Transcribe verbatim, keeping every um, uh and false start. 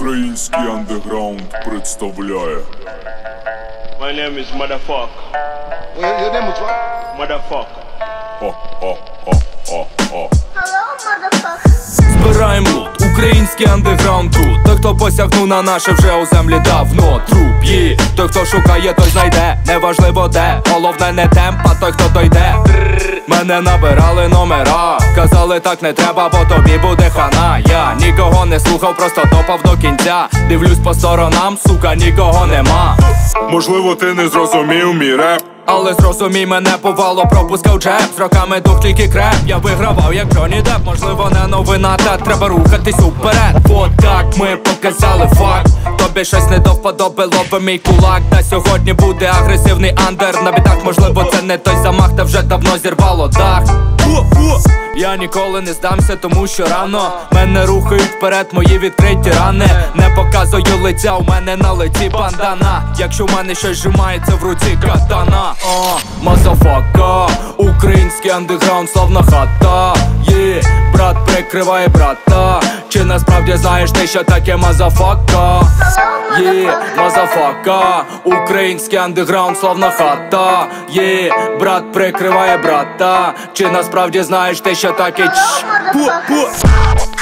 Український андеграунд представляє. My name is Motherfucker. Your, your name is what? Motherfucker. Хо-хо-хо-хо-хо. Hello, motherfucker. Збираєм лут, український андеграунд тут. Той, хто посягнув на наше, вже у землі давно. Труп є, той, хто шукає, той знайде. Неважливо де, головне не темп, а той, хто дойде. Мене набирали номера, казали так не треба, бо тобі буде хана. Я нікого не слухав, просто топав до кінця. Дивлюсь по сторонам, сука, нікого нема. Можливо, ти не зрозумів мій реп, але зрозумій мене, повало пропускав джеб. З роками дух тільки креп, я вигравав як Джонні Депп. Можливо не новина, та треба рухатись уперед. От так ми показали факт. Тобі щось не до вподоби, лоби мій кулак. Та сьогодні буде агресивний андер. На бітах, можливо, це не той замах, та вже давно зірвало дах. Я ніколи не здамся, тому що рано мене рухають вперед мої відкриті рани. Не показую лиця, у мене на лиці бандана. Якщо в мене щось зжимається в руці катана. О, мазафака, український андеграунд, славна хата. Є, брат прикриває брата. Чи насправді знаєш ти, що таке мазафака? Є, мазафака, український андеграунд, славна хата. Є, брат прикриває брата. Чи насправді знаєш ти, що таке? Hello, motherfucker.